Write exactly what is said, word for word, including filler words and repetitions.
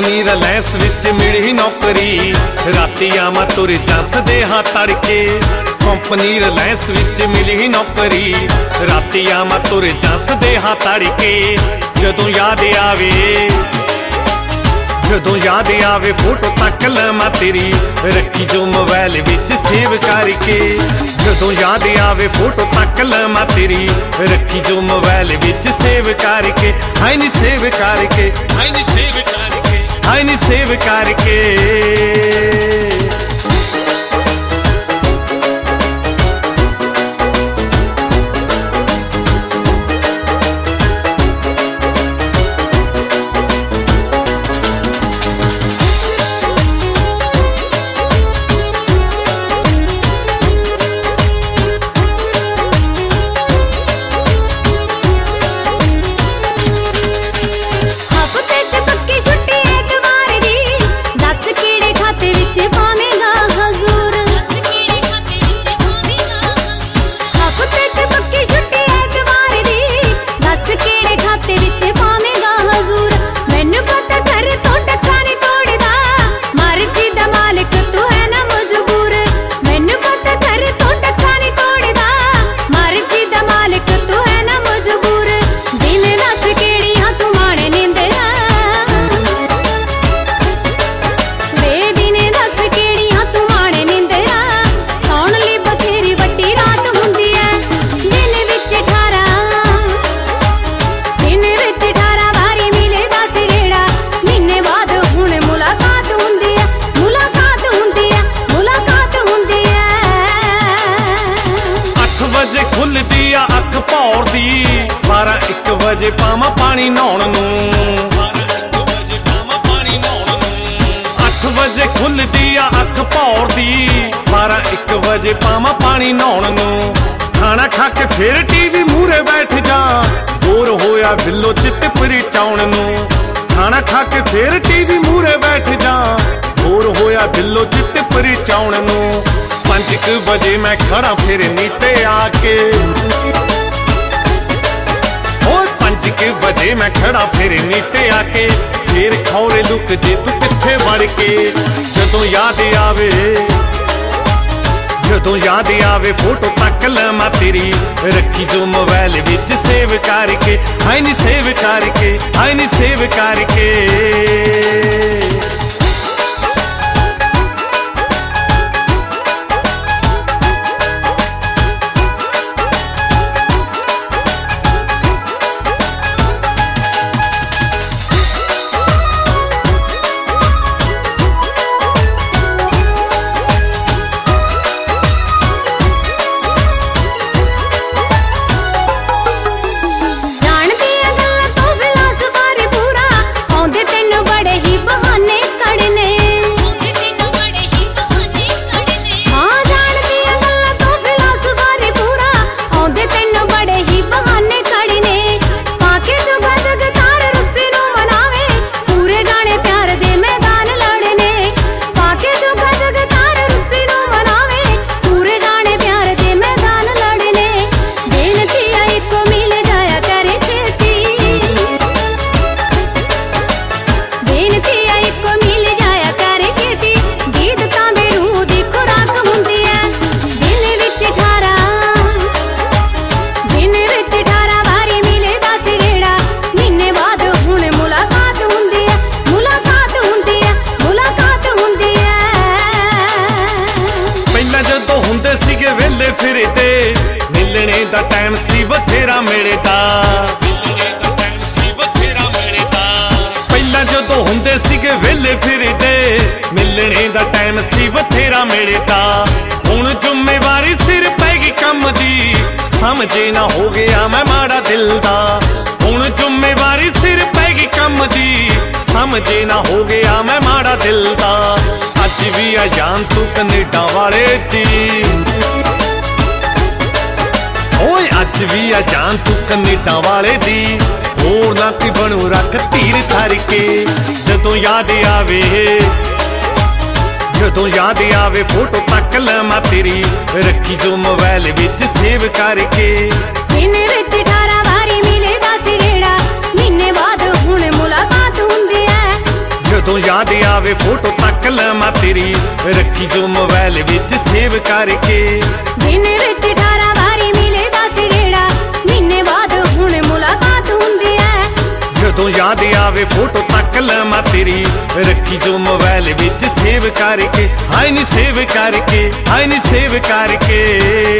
Company Reliance ਵਿੱਚ ਮਿਲੀ ਨੌਕਰੀ, ਰਾਤੀ ਆਵਾਂ ਤੁਰ ਜੱਸਦੇ ਹਾਂ ਤੜਕੇ। ਕੰਪਨੀ ਰਿਲਾਇੰਸ ਵਿੱਚ ਮਿਲੀ ਨੌਕਰੀ, ਰਾਤੀ ਆਵਾਂ ਤੁਰ ਜੱਸਦੇ ਹਾਂ ਤੜਕੇ। ਜਦੋਂ ਯਾਦ ਆਵੇ ਜਦੋਂ ਯਾਦ ਆਵੇ ਫੋਟੋ ਤੱਕ ਲਵਾਂ ਤੇਰੀ, ਰੱਖੀ ਜੋ ਮੋਬਾਈਲ ਵਿੱਚ ਸੇਵ ਕਰਕੇ। ਜਦੋਂ ਯਾਦ ਆਵੇ ਫੋਟੋ ਤੱਕ ਲਵਾਂ ਤੇਰੀ, ਰੱਖੀ ਜੋ ਮੋਬਾਈਲ ਵਿੱਚ ਸੇਵ ਕਰਕੇ। ਹਾਏ ਨੀ ਸੇਵ ਕਰਕੇ, ਹਾਏ ਨੀ ਸੇਵ ਕਰਕੇ, ਹਾਏ ਨੀ ਸੇਵ ਕਰਕੇ। ਖੁੱਲਦੀ ਆ ਅੱਖ ਭੌਰਦੀ, ਬਾਰਾਂ ਇੱਕ ਵਜੇ ਪਾਵਾਂ ਪਾਣੀ ਨਹਾਉਣ ਨੂੰ। ਅੱਠ ਵਜੇ ਖੁੱਲਦੀ ਆ ਅੱਖ ਭੌਰਦੀ, ਬਾਰਾਂ ਇੱਕ ਵਜੇ ਪਾਵਾਂ ਪਾਣੀ ਨਹਾਉਣ ਨੂੰ। ਖਾਣਾ ਖਾ ਕੇ ਫਿਰ ਟੀਵੀ ਮੂਹਰੇ ਬੈਠ ਜਾ, ਬੋਰ ਹੋਇਆ ਬਿੱਲੋ ਚਿੱਤ ਪਰਚਾਉਣ ਨੂੰ। ਖਾਣਾ ਖਾ ਕੇ ਫਿਰ ਟੀਵੀ ਮੂਹਰੇ ਬੈਠ ਜਾ, ਬੋਰ ਹੋਇਆ ਬਿੱਲੋ ਚਿੱਤ ਪਰਚਾਉਣ ਨੂੰ। ਪੰਜ ਕੁ ਵਜੇ ਮੈਂ ਖੜਾ ਫਿਰ ਨੀਤੇ ਆ ਕੇ, ਹੋਰ ਪੰਜ ਕੁ ਵਜੇ ਮੈਂ ਖੜਾ ਫਿਰ ਨੀਤੇ ਆ ਕੇ। ਫੇਰ ਖੌਰੇ ਲੁਕ ਜੇ ਤੂੰ ਕਿੱਥੇ ਵੜ ਕੇ। ਜਦੋਂ ਯਾਦ ਆਵੇ ਜਦੋਂ ਯਾਦ ਆਵੇ ਫੋਟੋ ਤੱਕ ਲਵਾਂ ਤੇਰੀ, ਰੱਖੀ ਜੋ ਮੋਬਾਈਲ ਵਿੱਚ ਸੇਵ ਕਰਕੇ। ਹਾਏ ਨੀ ਸੇਵ ਕਰਕੇ, ਹਾਏ ਨੀ ਸੇਵ ਕਰਕੇ। ਫਿਰਦੇ ਮਿਲਣੇ ਦਾ ਟਾਈਮ ਸੀ ਬਥੇਰਾ ਮਿਲਦਾ, ਪਹਿਲਾਂ ਜਦੋਂ ਹੁੰਦੇ ਸੀਗੇ ਵੇਲੇ ਫਿਰਦੇ, ਮਿਲਣੇ ਦਾ ਟਾਈਮ ਸੀ ਬਥੇਰਾ ਮਿਲਦਾ। ਹੁਣ ਜ਼ਿੰਮੇਵਾਰੀ ਸਿਰ ਪੈ ਗਈ ਕੰਮ ਦੀ, ਸਮਝੇ ਨਾ ਹੋ ਗਿਆ ਮੈਂ ਮਾੜਾ ਦਿਲ ਦਾ। ਹੁਣ ਜ਼ਿੰਮੇਵਾਰੀ ਸਿਰ ਪੈ ਗਈ ਕੰਮ ਦੀ, ਸਮਝੇ ਨਾ ਹੋ ਗਿਆ ਮੈਂ ਮਾੜਾ ਦਿਲ ਦਾ। ਅੱਜ ਵੀ ਆ ਜਾਨ ਤੂੰ ਕੈਨੇਡਾ ਵਾਲੇ ਦੀ, ਓਏ ਅੱਜ ਵੀ ਆ ਜਾਨ ਤੂੰ ਕੈਨੇਡਾ ਵਾਲੇ ਦੀ। ਹੋਰ ਨਾ ਕੀ ਬਣੂ ਰੱਖ ਧੀਰ ਧਰ ਕੇ। ਜਦੋਂ ਯਾਦ ਆਵੇ ਜਦੋਂ ਯਾਦ ਆਵੇ ਫੋਟੋ ਤੱਕ ਲਵਾਂ ਤੇਰੀ, ਰੱਖੀ ਜੋ ਮੋਬਾਈਲ ਵਿੱਚ ਸੇਵ ਕਰਕੇ। ਮਹੀਨੇ ਵਿੱਚ ਅਠਾਰਾਂ ਵਾਰੀ ਮਿਲਦਾ ਸੀ ਰੇੜਾ, ਮਹੀਨੇ ਬਾਅਦ ਹੁਣ ਮੁਲਾਕਾਤ ਹੁੰਦੀ ਐ। ਜਦੋਂ ਜਦੋਂ ਯਾਦ ਆਵੇ ਫੋਟੋ ਤੱਕ ਲਵਾਂ ਤੇਰੀ, ਰੱਖੀ ਜੋ ਮੋਬਾਈਲ ਵਿੱਚ ਸੇਵ ਕਰਕੇ। ਦਿਨ ਵਿੱਚ ਅਠਾਰਾਂ ਵਾਰੀ ਮਿਲਦਾ ਸੀ ਗੇੜਾ, ਮਹੀਨੇ ਬਾਅਦ ਹੁਣ ਮੁਲਾਕਾਤ ਹੁੰਦੀ ਐ। ਜਦੋਂ ਯਾਦ ਆਵੇ ਫੋਟੋ ਤੱਕ ਲਵਾਂ ਤੇਰੀ, ਰੱਖੀ ਜੋ ਮੋਬਾਈਲ ਵਿੱਚ ਸੇਵ ਕਰਕੇ। ਹਾਏ ਨੀ ਸੇਵ ਕਰਕੇ, ਹਾਏ ਨੀ ਸੇਵ ਕਰਕੇ।